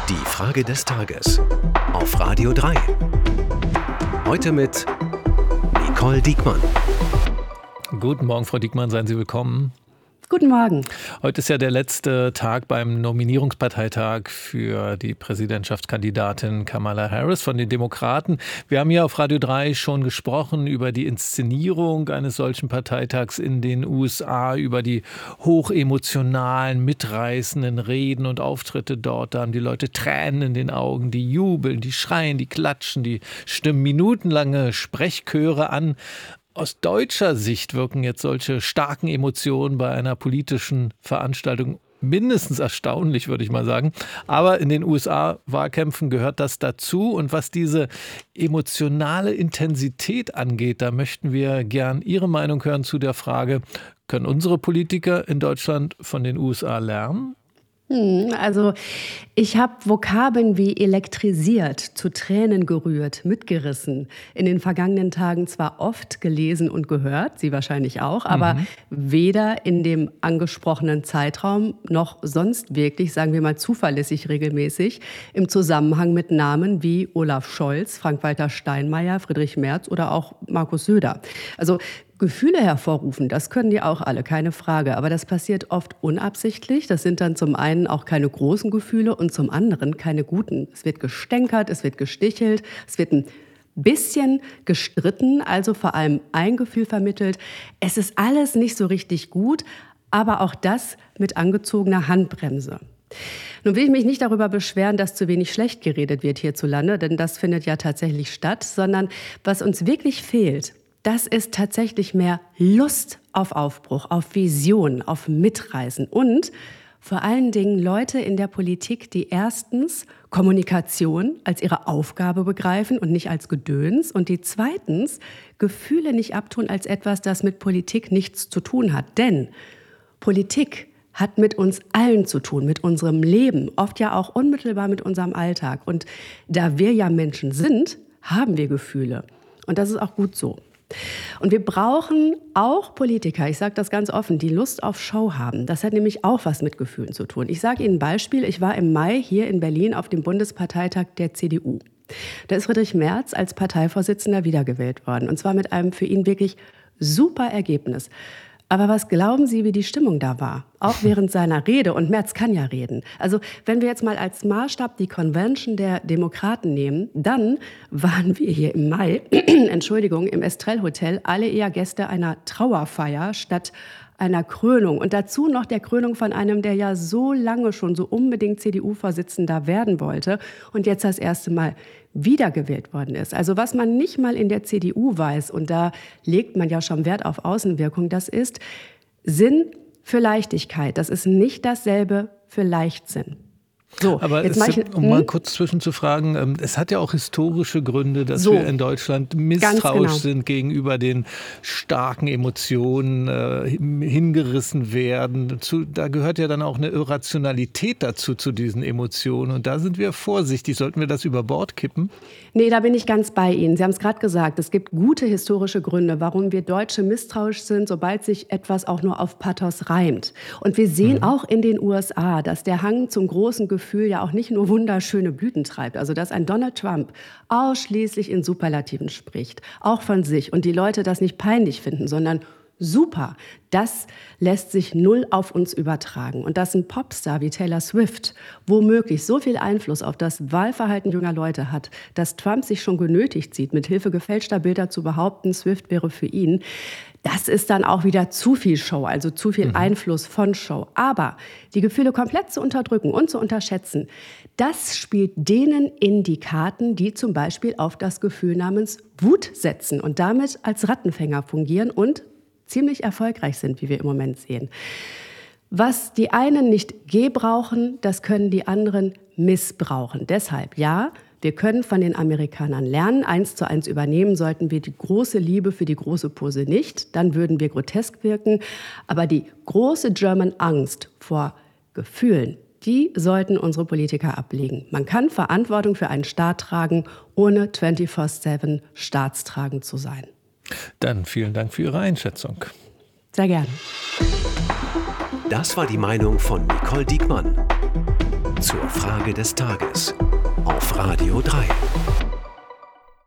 Die Frage des Tages auf Radio 3. Heute mit Nicole Diekmann. Guten Morgen, Frau Diekmann, seien Sie willkommen. Guten Morgen. Heute ist ja der letzte Tag beim Nominierungsparteitag für die Präsidentschaftskandidatin Kamala Harris von den Demokraten. Wir haben hier auf Radio 3 schon gesprochen über die Inszenierung eines solchen Parteitags in den USA, über die hochemotionalen, mitreißenden Reden und Auftritte dort. Da haben die Leute Tränen in den Augen, die jubeln, die schreien, die klatschen, die stimmen minutenlange Sprechchöre an. Aus deutscher Sicht wirken jetzt solche starken Emotionen bei einer politischen Veranstaltung mindestens erstaunlich, würde ich mal sagen. Aber in den USA-Wahlkämpfen gehört das dazu. Und was diese emotionale Intensität angeht, da möchten wir gern Ihre Meinung hören zu der Frage, können unsere Politiker in Deutschland von den USA lernen? Also ich habe Vokabeln wie elektrisiert, zu Tränen gerührt, mitgerissen in den vergangenen Tagen zwar oft gelesen und gehört, Sie wahrscheinlich auch, aber weder in dem angesprochenen Zeitraum noch sonst wirklich, sagen wir mal zuverlässig regelmäßig, im Zusammenhang mit Namen wie Olaf Scholz, Frank-Walter Steinmeier, Friedrich Merz oder auch Markus Söder. Also Gefühle hervorrufen, das können die auch alle, keine Frage. Aber das passiert oft unabsichtlich. Das sind dann zum einen auch keine großen Gefühle und zum anderen keine guten. Es wird gestänkert, es wird gestichelt, es wird ein bisschen gestritten, also vor allem ein Gefühl vermittelt. Es ist alles nicht so richtig gut, aber auch das mit angezogener Handbremse. Nun will ich mich nicht darüber beschweren, dass zu wenig schlecht geredet wird hierzulande, denn das findet ja tatsächlich statt, sondern was uns wirklich fehlt, das ist tatsächlich mehr Lust auf Aufbruch, auf Vision, auf Mitreisen und vor allen Dingen Leute in der Politik, die erstens Kommunikation als ihre Aufgabe begreifen und nicht als Gedöns und die zweitens Gefühle nicht abtun als etwas, das mit Politik nichts zu tun hat. Denn Politik hat mit uns allen zu tun, mit unserem Leben, oft ja auch unmittelbar mit unserem Alltag. Und da wir ja Menschen sind, haben wir Gefühle. Und das ist auch gut so. Und wir brauchen auch Politiker, ich sage das ganz offen, die Lust auf Show haben. Das hat nämlich auch was mit Gefühlen zu tun. Ich sage Ihnen ein Beispiel. Ich war im Mai hier in Berlin auf dem Bundesparteitag der CDU. Da ist Friedrich Merz als Parteivorsitzender wiedergewählt worden. Und zwar mit einem für ihn wirklich super Ergebnis. Aber was glauben Sie, wie die Stimmung da war? Auch während seiner Rede. Und Merz kann ja reden. Also wenn wir jetzt mal als Maßstab die Convention der Demokraten nehmen, dann waren wir hier im Mai, im Estrell Hotel, alle eher Gäste einer Trauerfeier statt einer Krönung. Und dazu noch der Krönung von einem, der ja so lange schon so unbedingt CDU-Vorsitzender werden wollte und jetzt das erste Mal wiedergewählt worden ist. Also was man nicht mal in der CDU weiß, und da legt man ja schon Wert auf Außenwirkung, das ist Sinn für Leichtigkeit. Das ist nicht dasselbe für Leichtsinn. So, aber jetzt um mal kurz zwischenzufragen, es hat ja auch historische Gründe, dass wir in Deutschland misstrauisch sind gegenüber den starken Emotionen, hingerissen werden. Da gehört ja dann auch eine Irrationalität dazu, zu diesen Emotionen. Und da sind wir vorsichtig. Sollten wir das über Bord kippen? Nee, da bin ich ganz bei Ihnen. Sie haben es gerade gesagt, es gibt gute historische Gründe, warum wir Deutsche misstrauisch sind, sobald sich etwas auch nur auf Pathos reimt. Und wir sehen auch in den USA, dass der Hang zum großen Gefühl ja auch nicht nur wunderschöne Blüten treibt. Also dass ein Donald Trump ausschließlich in Superlativen spricht, auch von sich. Und die Leute das nicht peinlich finden, sondern super. Das lässt sich null auf uns übertragen. Und dass ein Popstar wie Taylor Swift womöglich so viel Einfluss auf das Wahlverhalten junger Leute hat, dass Trump sich schon genötigt sieht, mit Hilfe gefälschter Bilder zu behaupten, Swift wäre für ihn, das ist dann auch wieder zu viel Show, also zu viel Einfluss von Show. Aber die Gefühle komplett zu unterdrücken und zu unterschätzen, das spielt denen in die Karten, die zum Beispiel auf das Gefühl namens Wut setzen und damit als Rattenfänger fungieren und ziemlich erfolgreich sind, wie wir im Moment sehen. Was die einen nicht gebrauchen, das können die anderen missbrauchen. Deshalb, ja, wir können von den Amerikanern lernen, 1:1 übernehmen sollten wir die große Liebe für die große Pose nicht, dann würden wir grotesk wirken. Aber die große German Angst vor Gefühlen, die sollten unsere Politiker ablegen. Man kann Verantwortung für einen Staat tragen, ohne 24/7 staatstragend zu sein. Dann vielen Dank für Ihre Einschätzung. Sehr gerne. Das war die Meinung von Nicole Diekmann. zur Frage des Tages auf Radio 3.